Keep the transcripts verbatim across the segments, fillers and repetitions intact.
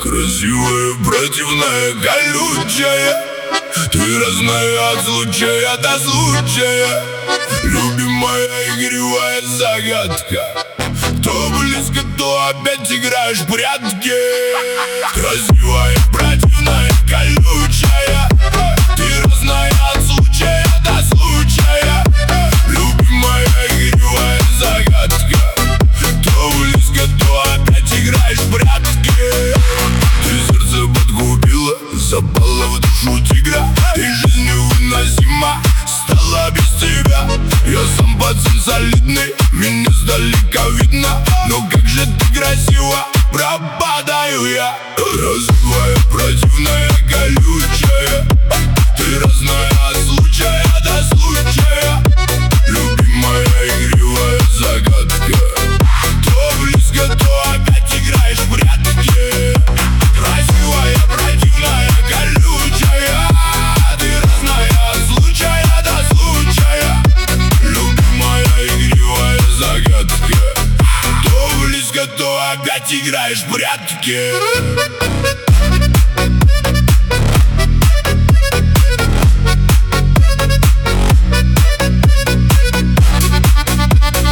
Красивая, противная, колючая, ты разная от случая до случая. Любимая, игривая загадка, то близко, то опять играешь в прятки. Красивая, противная, колючая, ты разная от случая до случая. Любимая, игривая загадка, то близко, то опять играешь в прятки. Ты сердце подгубила, запала в душу тигра, и жизнь невыносима стала без тебя. Я сам пацан солидный, меня сдалека видно, но как же ты красиво, пропадаю я. Красивая, противная, колючая, ты разная от случая до случая. Любимая, игривая загадка, то близко, то опять играешь в прятки. Красивая, противная, колючая, ты разная от случая до случая. Любимая, игривая загадка, то близко, то опять играешь в прятки.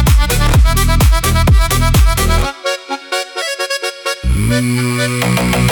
Mm-hmm.